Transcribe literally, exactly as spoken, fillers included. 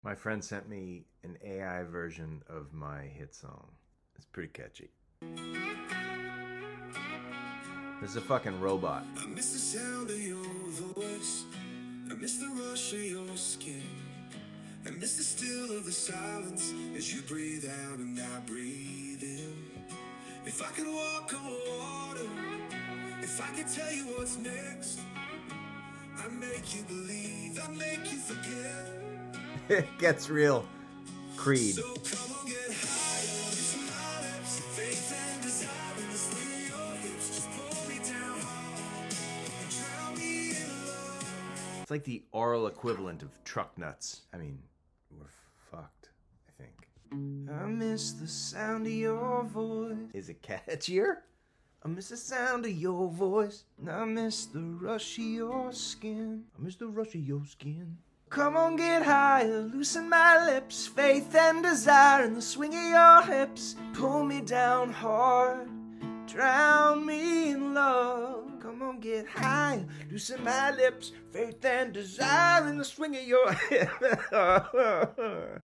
My friend sent me an A I version of my hit song. It's pretty catchy. This is a fucking robot. I miss the sound of your voice. I miss the rush of your skin. I miss the still of the silence as you breathe out and I breathe in. If I could walk on water, if I could tell you what's next, I'd make you believe, I'd make you forget. It gets real. Creed. So come on, get higher, kiss my lips, faith and desire in the sling of your hips. Just pull me down hard and drown me in love. It's like the oral equivalent of truck nuts. I mean, we're fucked, I think. I miss the sound of your voice. Is it catchier? I miss the sound of your voice. And I miss the rush of your skin. I miss the rush of your skin. Come on, get higher, loosen my lips, faith and desire in the swing of your hips. Pull me down hard, drown me in love. Come on, get higher, loosen my lips, faith and desire in the swing of your hips.